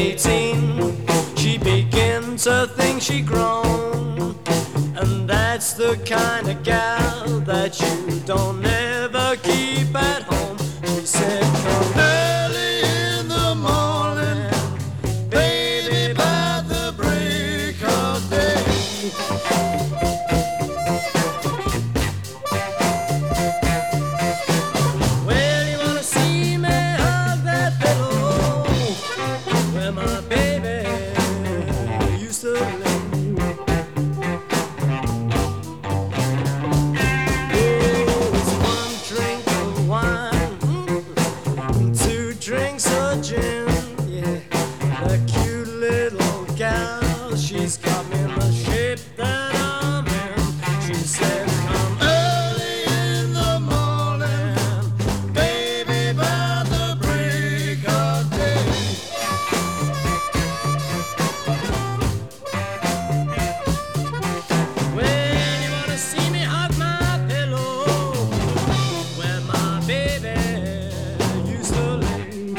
18, she began to think she'd grown. And that's the kind of gal that you don't ever keep at home. She said, come early in the morning, baby, by the break of day. Well, you wanna see me hug that pillow where my baby used to live. She's got me in the shape that I'm in. She said, come early in the morning, baby, by the break of day. Well, you wanna see me hug my pillow where my baby used to lay.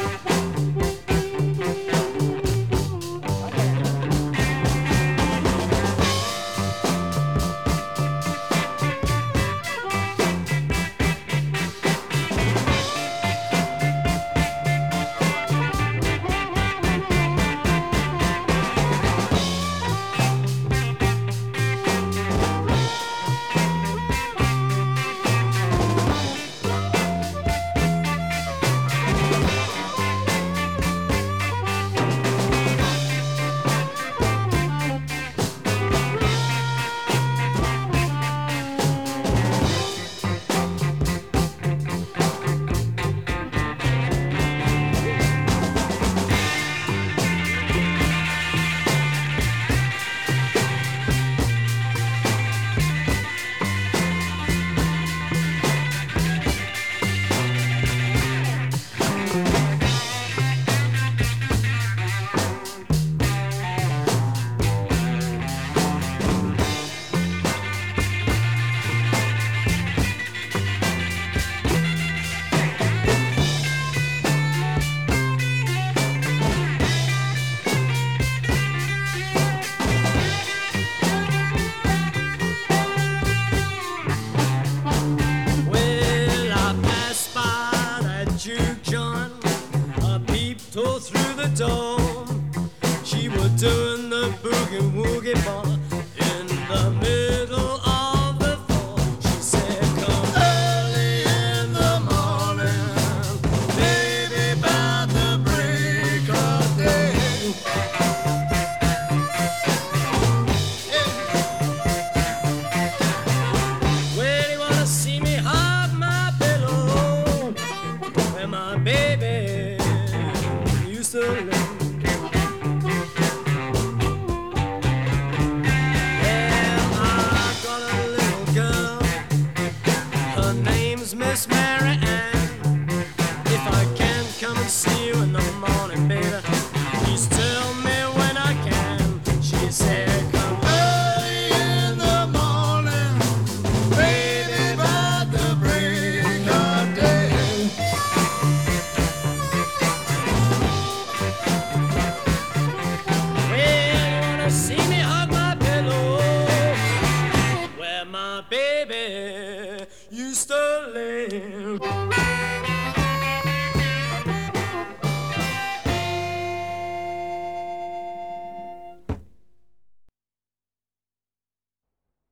Tore through the door. She was doing the boogie woogie bar in the middle of the floor. She said, come early in the morning, baby, by the break of day. Well, you wanna see me hug my pillow where my baby used to live. Yeah, I got a little girl, her name's Miss Mary Ann. If I can come and see you in the morning, baby, please tell me when I can. She said, come early in the morning, baby, by the break of day. See me hug my pillow where my baby used to live.